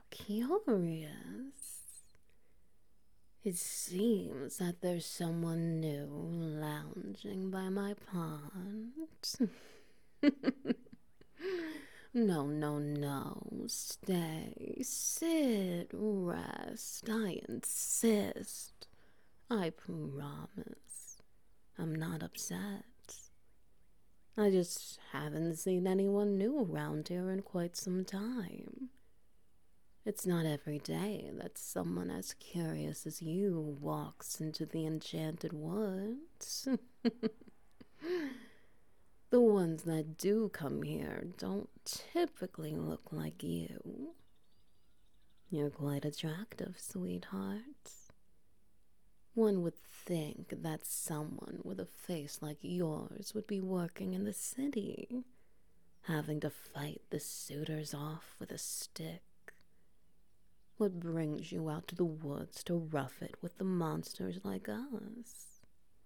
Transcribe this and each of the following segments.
Curious. It seems that there's someone new lounging by my pond. No, no, no. Stay, sit, rest. I insist. I promise. I'm not upset. I just haven't seen anyone new around here in quite some time. It's not every day that someone as curious as you walks into the enchanted woods. The ones that do come here don't typically look like you. You're quite attractive, sweetheart. One would think that someone with a face like yours would be working in the city, having to fight the suitors off with a stick. What brings you out to the woods to rough it with the monsters like us?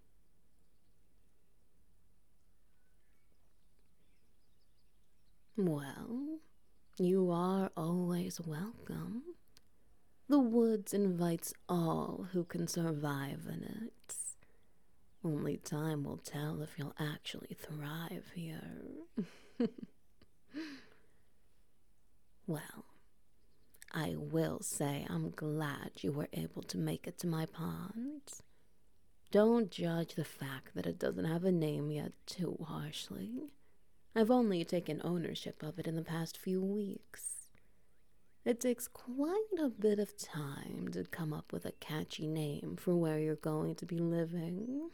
Well, you are always welcome. The woods invites all who can survive in it. Only time will tell if you'll actually thrive here. Well, I will say I'm glad you were able to make it to my pond. Don't judge the fact that it doesn't have a name yet too harshly. I've only taken ownership of it in the past few weeks. It takes quite a bit of time to come up with a catchy name for where you're going to be living.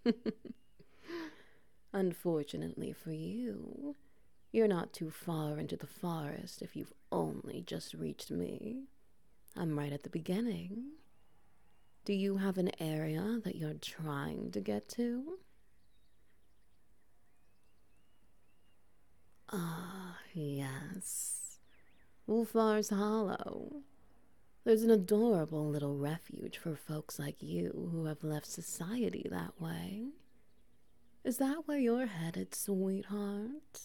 Unfortunately for you, you're not too far into the forest if you've only just reached me. I'm right at the beginning. Do you have an area that you're trying to get to? Ah, yes. Ulfar's Hollow. There's an adorable little refuge for folks like you who have left society that way. Is that where you're headed, sweetheart?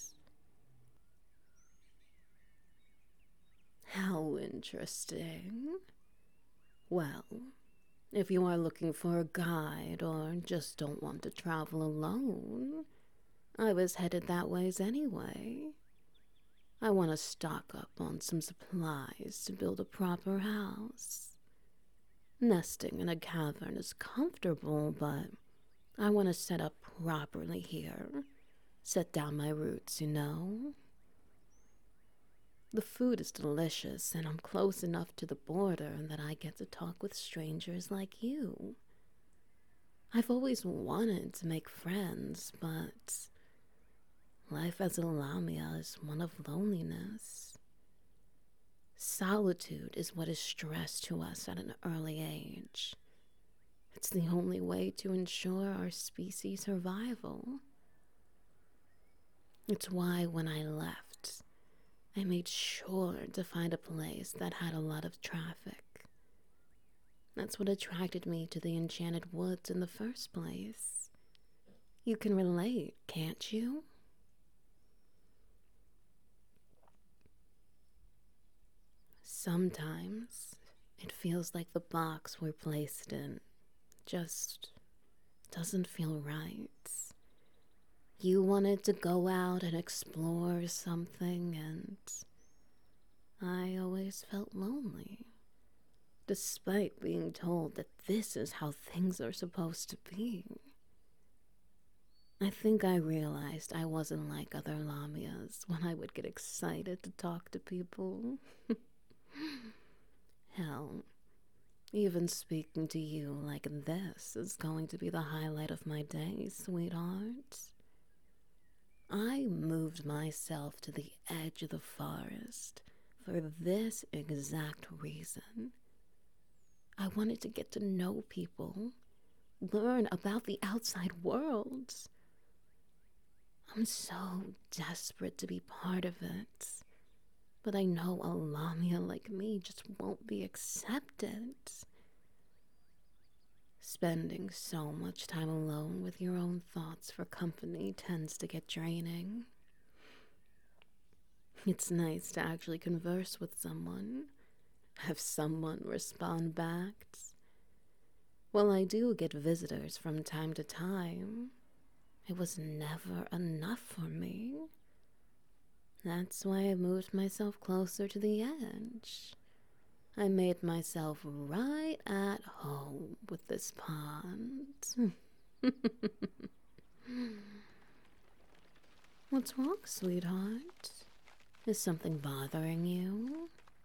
How interesting. Well, if you are looking for a guide or just don't want to travel alone, I was headed that ways anyway. I want to stock up on some supplies to build a proper house. Nesting in a cavern is comfortable, but I want to set up properly here. Set down my roots, you know? The food is delicious, and I'm close enough to the border that I get to talk with strangers like you. I've always wanted to make friends, but life as a Lamia is one of loneliness. Solitude is what is stressed to us at an early age. It's the only way to ensure our species' survival. It's why when I left, I made sure to find a place that had a lot of traffic. That's what attracted me to the Enchanted Woods in the first place. You can relate, can't you? Sometimes it feels like the box we're placed in just doesn't feel right. You wanted to go out and explore something, and I always felt lonely, despite being told that this is how things are supposed to be. I think I realized I wasn't like other Lamias when I would get excited to talk to people. Hell, even speaking to you like this is going to be the highlight of my day, sweetheart. I moved myself to the edge of the forest for this exact reason. I wanted to get to know people, learn about the outside world. I'm so desperate to be part of it, but I know a Lamia like me just won't be accepted. Spending so much time alone with your own thoughts for company tends to get draining. It's nice to actually converse with someone, Have someone respond back? Well, I do get visitors from time to time. It was never enough for me. That's why I moved myself closer to the edge. I made myself right at home with this pond. What's wrong, sweetheart? Is something bothering you?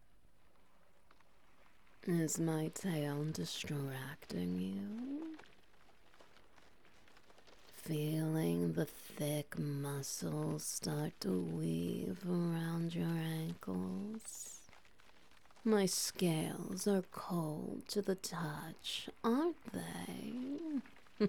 Is my tail distracting you? Feeling the thick muscles start to weave around your ankles. My scales are cold to the touch, aren't they?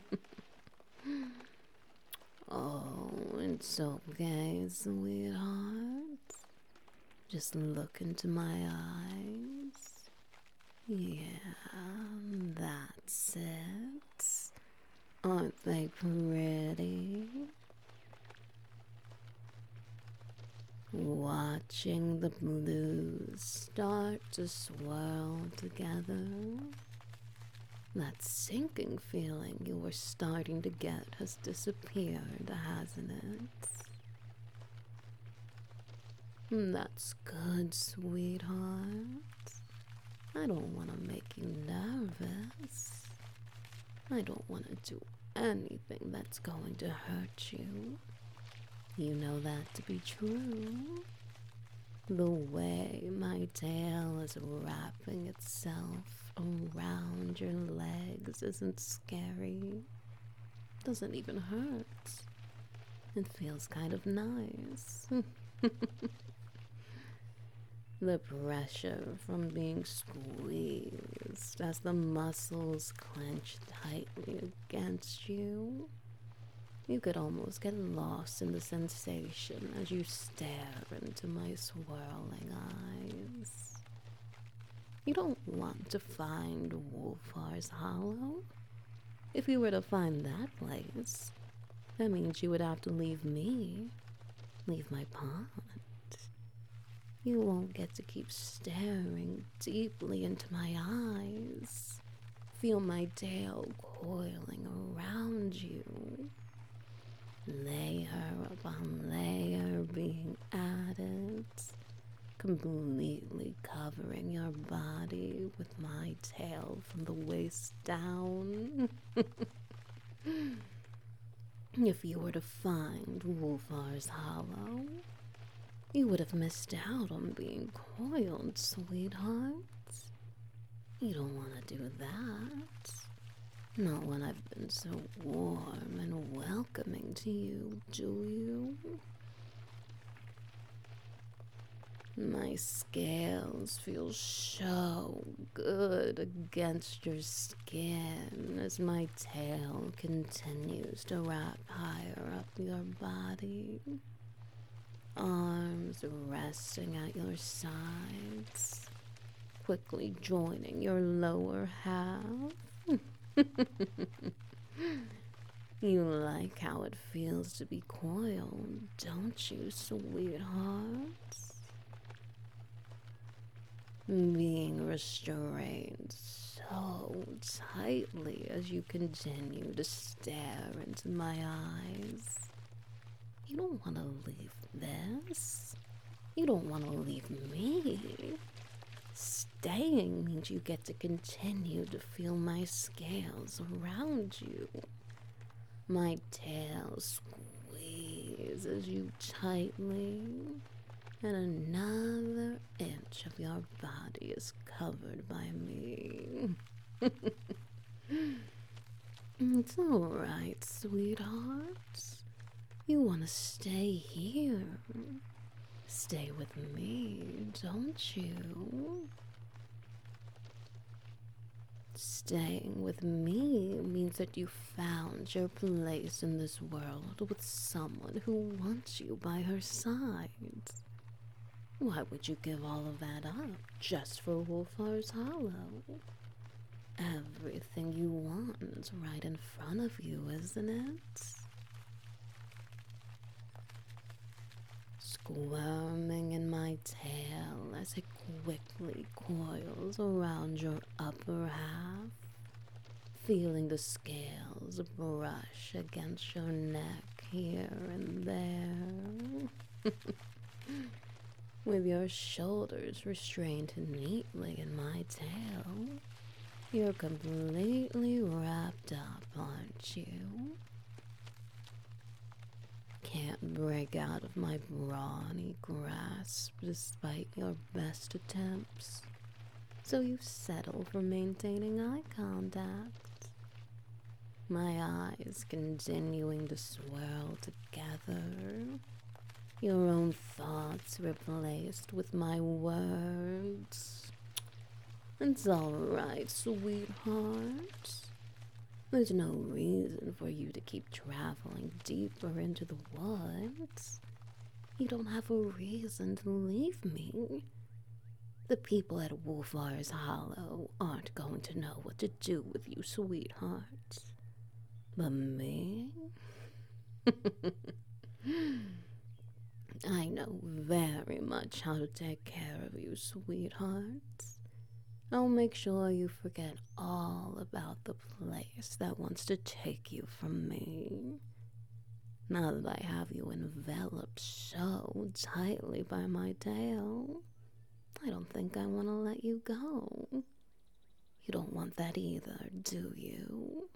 Oh, it's okay, sweetheart. Just look into my eyes. Yeah, that's it. Aren't they pretty? Watching the blues start to swirl together. That sinking feeling you were starting to get has disappeared, hasn't it? That's good, sweetheart. I don't want to make you nervous. I don't want to do anything that's going to hurt you. You know that to be true. The way my tail is wrapping itself around your legs isn't scary. Doesn't even hurt. It feels kind of nice. The pressure from being squeezed as the muscles clench tightly against you. You could almost get lost in the sensation as you stare into my swirling eyes. You don't want to find Wolfar's Hollow. If you were to find that place, that means you would have to leave me, leave my pond. You won't get to keep staring deeply into my eyes. Feel my tail coiling around you. Layer upon layer being added, completely covering your body with my tail from the waist down. If you were to find Wolfar's Hollow, you would have missed out on being coiled, sweetheart. You don't want to do that. Not when I've been so warm and welcoming to you, do you? My scales feel so good against your skin as my tail continues to wrap higher up your body. Arms resting at your sides, quickly joining your lower half. You like how it feels to be coiled, don't you, sweetheart? Being restrained so tightly as you continue to stare into my eyes. You don't want to leave this. You don't want to leave me. Staying means you get to continue to feel my scales around you. My tail squeezes you tightly, and another inch of your body is covered by me. It's all right, sweetheart. You want to stay here. Stay with me, don't you? Staying with me means that you found your place in this world with someone who wants you by her side. Why would you give all of that up just for Wolfar's Hollow? Everything you want is right in front of you, isn't it? Squirming in my tail as as it quickly coils around your upper half, feeling the scales brush against your neck here and there. With your shoulders restrained neatly in my tail, you're completely wrapped up, aren't you? Can't break out of my brawny grasp despite your best attempts, so you settle for maintaining eye contact. My eyes continuing to swirl together, your own thoughts replaced with my words. It's all right, sweetheart. There's no reason for you to keep traveling deeper into the woods. You don't have a reason to leave me. The people at Wolfar's Hollow aren't going to know what to do with you, sweetheart. But me? I know very much how to take care of you, sweetheart. I'll make sure you forget all about the place that wants to take you from me. Now that I have you enveloped so tightly by my tail, I don't think I want to let you go. You don't want that either, do you?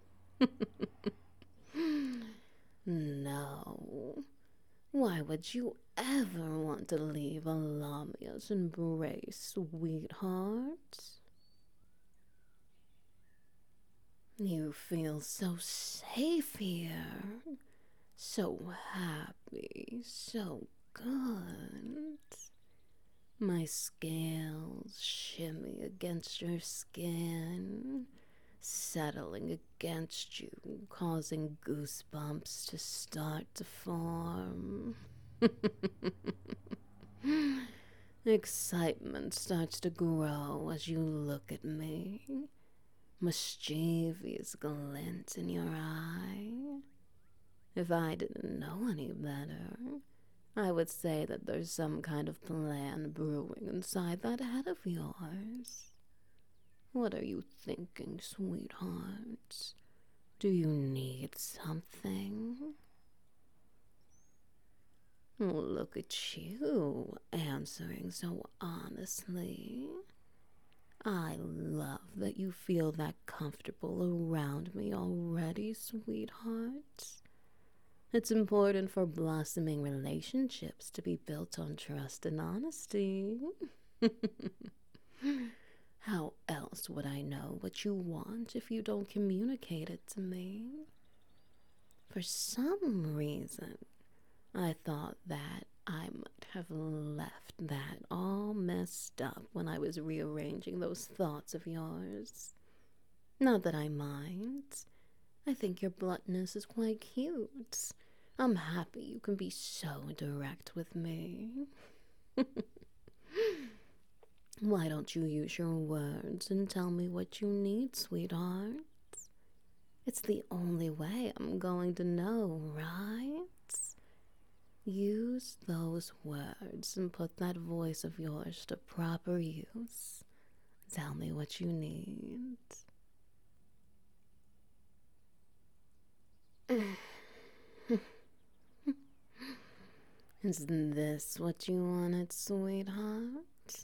No. Why would you ever want to leave Alamia's embrace, sweetheart? You feel so safe here, so happy, so good. My scales shimmy against your skin, settling against you, causing goosebumps to start to form. Excitement starts to grow as you look at me, mischievous glint in your eye. If I didn't know any better, I would say that there's some kind of plan brewing inside that head of yours. What are you thinking, sweetheart? Do you need something? Look at you, answering so honestly. I love that you feel that comfortable around me already, sweetheart. It's important for blossoming relationships to be built on trust and honesty. How else would I know what you want if you don't communicate it to me? For some reason, I thought that I might have left that all messed up when I was rearranging those thoughts of yours. Not that I mind. I think your bluntness is quite cute. I'm happy you can be so direct with me. Why don't you use your words and tell me what you need, sweetheart? It's the only way I'm going to know, right? Use those words and put that voice of yours to proper use. Tell me what you need. Is this what you wanted, sweetheart?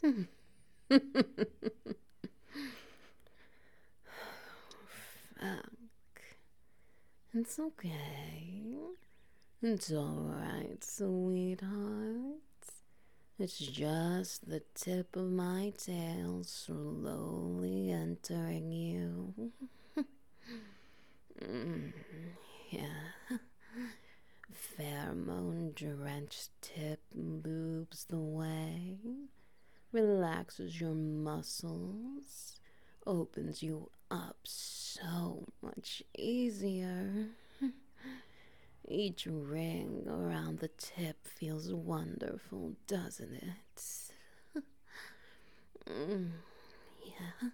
Fuck. It's okay. It's alright, sweetheart. It's just the tip of my tail slowly entering you. Yeah. Pheromone-drenched tip lubes the way, relaxes your muscles, opens you up so much easier. Each ring around the tip feels wonderful, doesn't it? Yeah.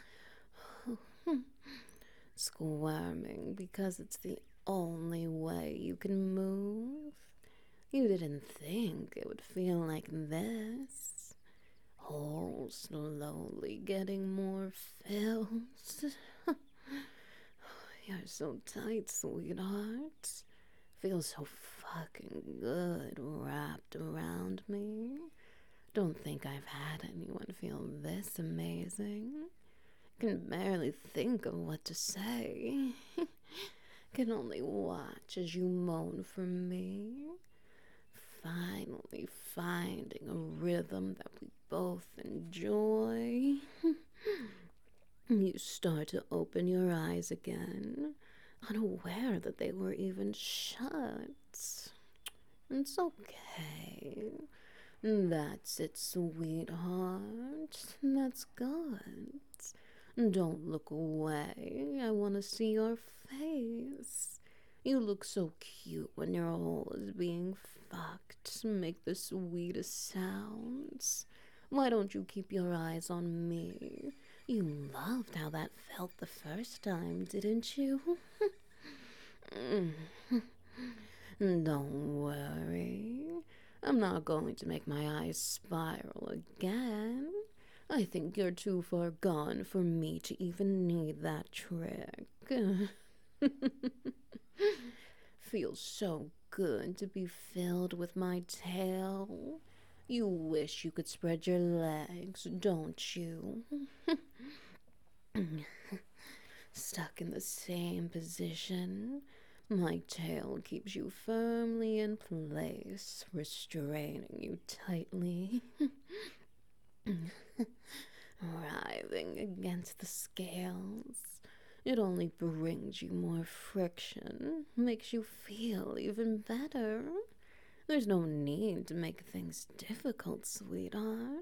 Squirming because it's the only way you can move. You didn't think it would feel like this. hole slowly getting more filled. You're so tight, sweetheart. Feels so fucking good wrapped around me. Don't think I've had anyone feel this amazing. Can barely think of what to say. Can only watch as you moan for me. Finally finding a rhythm that we both enjoy. You start to open your eyes again, unaware that they were even shut. It's okay. That's it, sweetheart. That's good. Don't look away. I want to see your face. You look so cute when your hole is being fucked. Make the sweetest sounds. Why don't you keep your eyes on me? You loved how that felt the first time, didn't you? Don't worry. I'm not going to make my eyes spiral again. I think you're too far gone for me to even need that trick. Feels so good to be filled with my tail. You wish you could spread your legs, don't you? Stuck in the same position. My tail keeps you firmly in place, restraining you tightly. Writhing against the scales. It only brings you more friction, makes you feel even better. There's no need to make things difficult, sweetheart.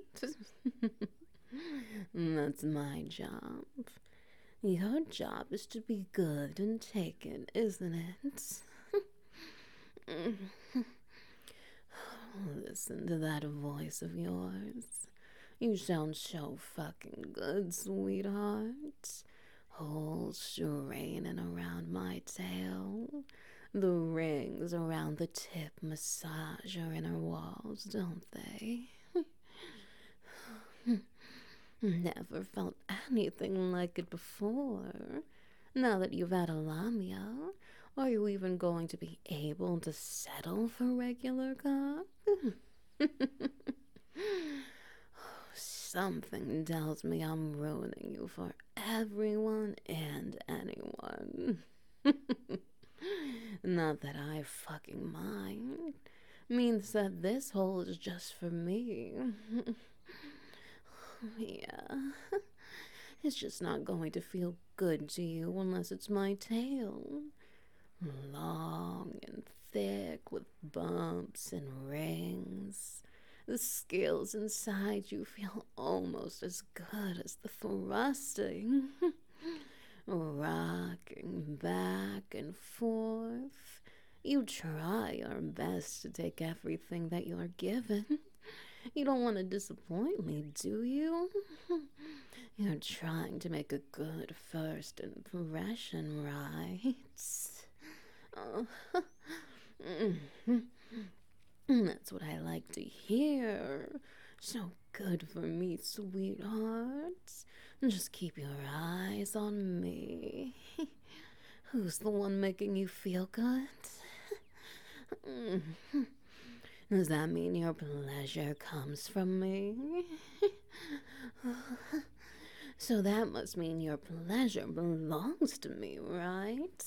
That's my job. Your job is to be good and take it, isn't it? Listen to that voice of yours. You sound so fucking good, sweetheart. Whole straining around my tail. The rings around the tip massage your inner walls, don't they? Never felt anything like it before. Now that you've had a Lamia, are you even going to be able to settle for regular cock? Something tells me I'm ruining you for everyone and anyone. Not that I fucking mind. Means that this hole is just for me. Yeah. It's just not going to feel good to you unless it's my tail. Long and thick with bumps and rings. The scales inside you feel almost as good as the thrusting. Rocking back and forth. You try your best to take everything that you're given. You don't want to disappoint me, do you? You're trying to make a good first impression, right? Oh. That's what I like to hear. So good for me, sweetheart. Just keep your eyes on me. Who's the one making you feel good? Does that mean your pleasure comes from me? So that must mean your pleasure belongs to me, right?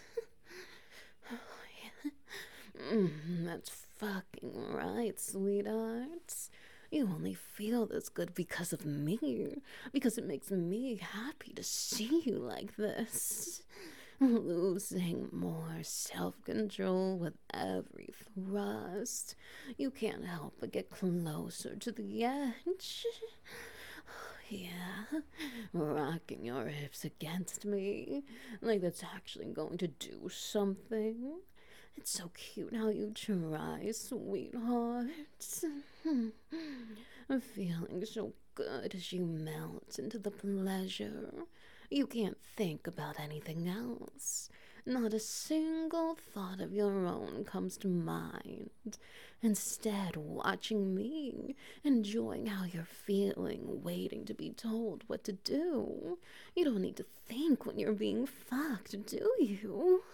That's fucking right, sweetheart. You only feel this good because of me, because it makes me happy to see you like this. Losing more self-control with every thrust. You can't help but get closer to the edge. Yeah, rocking your hips against me, like that's actually going to do something. It's so cute how you try, sweetheart. I'm feeling so good as you melt into the pleasure. You can't think about anything else. Not a single thought of your own comes to mind. Instead, watching me, enjoying how you're feeling, waiting to be told what to do. You don't need to think when you're being fucked, do you?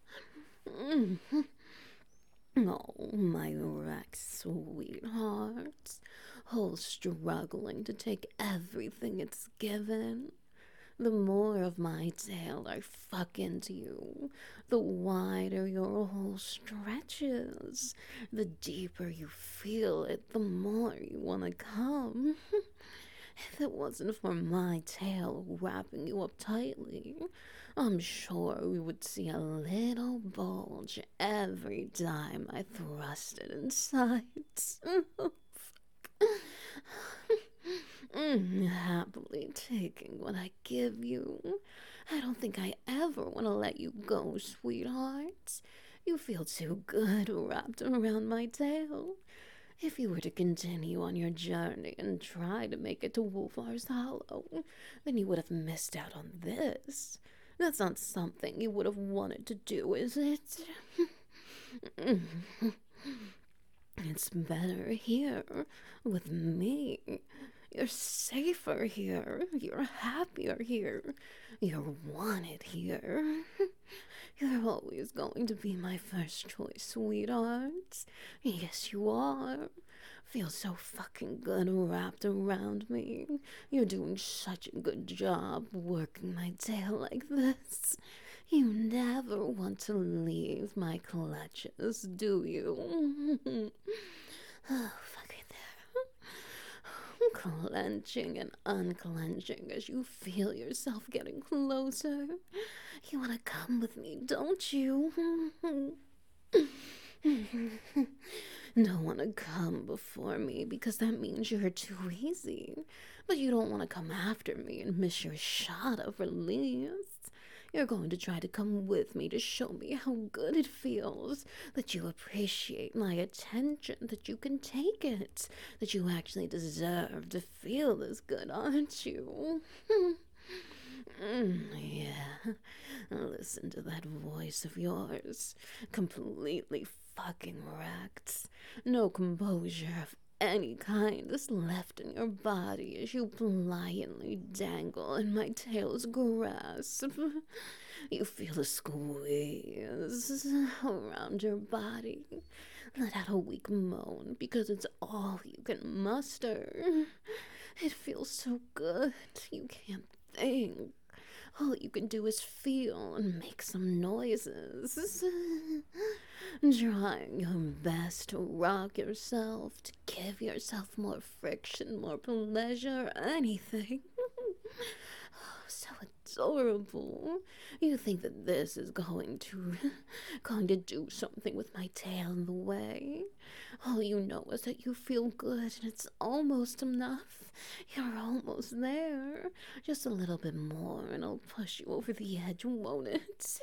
Oh, my wrecked sweetheart. Whole struggling to take everything it's given. The more of my tail I fuck into you, the wider your hole stretches. The deeper you feel it, the more you want to come. If it wasn't for my tail wrapping you up tightly, I'm sure we would see a little bulge every time I thrust it inside. Happily taking what I give you. I don't think I ever want to let you go, sweetheart. You feel too good wrapped around my tail. If you were to continue on your journey and try to make it to Wolfar's Hollow, then you would have missed out on this. That's not something you would have wanted to do, is it? It's better here, with me. You're safer here. You're happier here. You're wanted here. You're always going to be my first choice, sweetheart. Yes, you are. Feel so fucking good wrapped around me. You're doing such a good job working my tail like this. You never want to leave my clutches, do you? Oh, fuck it there. Clenching and unclenching as you feel yourself getting closer. You want to come with me, don't you? Don't want to come before me because that means you're too easy. But you don't want to come after me and miss your shot of release. You're going to try to come with me to show me how good it feels, that you appreciate my attention, that you can take it, that you actually deserve to feel this good, aren't you? Yeah. Listen to that voice of yours. Completely fucking wrecked. No composure of any kind is left in your body as you pliantly dangle in my tail's grasp. You feel a squeeze around your body. Let out a weak moan because it's all you can muster. It feels so good, you can't think. All you can do is feel and make some noises. Trying your best to rock yourself, to give yourself more friction, more pleasure, anything. Oh, so adorable. You think that this is going to do something with my tail in the way. All you know is that you feel good and it's almost enough. You're almost there. Just a little bit more and I'll push you over the edge, won't it?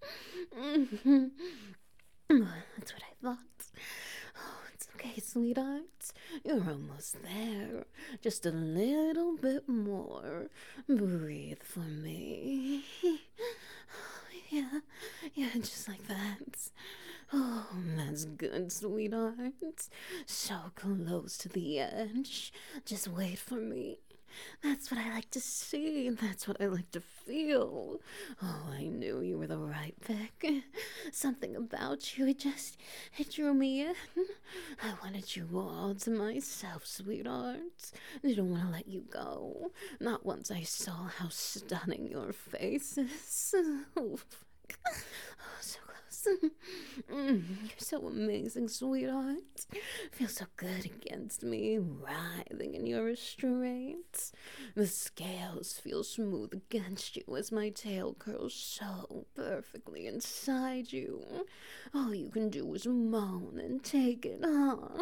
That's what I thought. Oh, it's okay, sweetheart. You're almost there. Just a little bit more. Breathe for me. Yeah, yeah, just like that. Oh, that's good, sweetheart. So close to the edge. Just wait for me. That's what I like to see. That's what I like to feel. Oh, I knew you were the right pick. Something about you, it drew me in. I wanted you all to myself, sweetheart. I didn't want to let you go. Not once I saw how stunning your face is. Oh, fuck. Oh, so close. You're so amazing, sweetheart. Feel so good against me, writhing in your restraints. The scales feel smooth against you as my tail curls so perfectly inside you. All you can do is moan and take it, huh?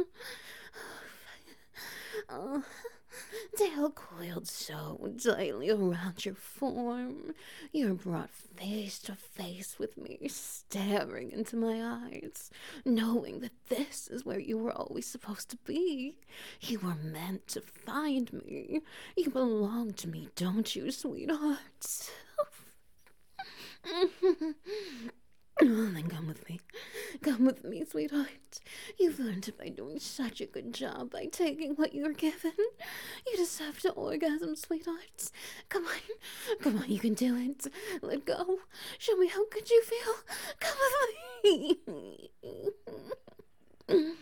Oh, tail coiled so tightly around your form. You're brought face to face with me, staring into my eyes, knowing that this is where you were always supposed to be. You were meant to find me. You belong to me, don't you, sweetheart? Oh, then come with me. Come with me, sweetheart. You've learned it by doing such a good job by taking what you're given. You deserve to orgasm, sweetheart. Come on. Come on, you can do it. Let go. Show me how good you feel. Come with me.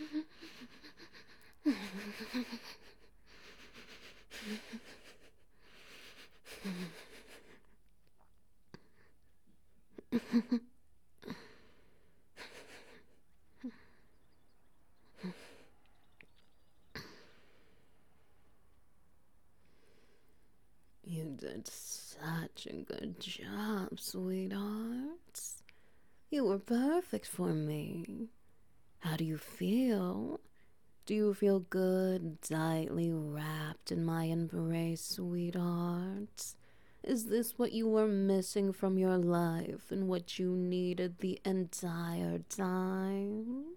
You did such a good job, sweetheart. You were perfect for me. How do you feel? Do you feel good, tightly wrapped in my embrace, sweetheart? Is this what you were missing from your life and what you needed the entire time?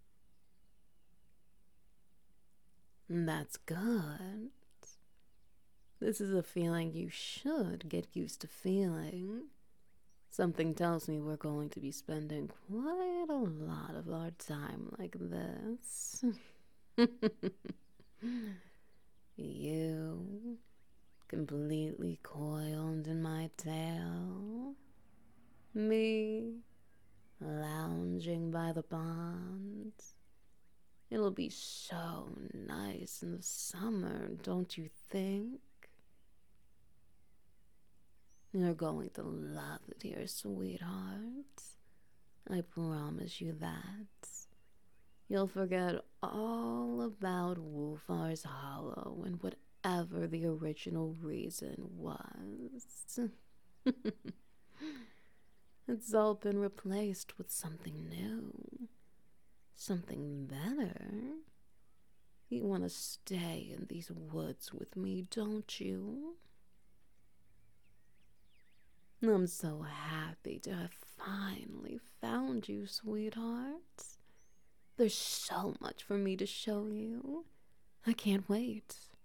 That's good. This is a feeling you should get used to feeling. Something tells me we're going to be spending quite a lot of our time like this. You, completely coiled in my tail. Me, lounging by the pond. It'll be so nice in the summer, don't you think? You're going to love it here, sweetheart. I promise you that. You'll forget all about Wolfar's Hollow and whatever the original reason was. It's all been replaced with something new, something better. You want to stay in these woods with me, don't you? I'm so happy to have finally found you, sweetheart. There's so much for me to show you. I can't wait.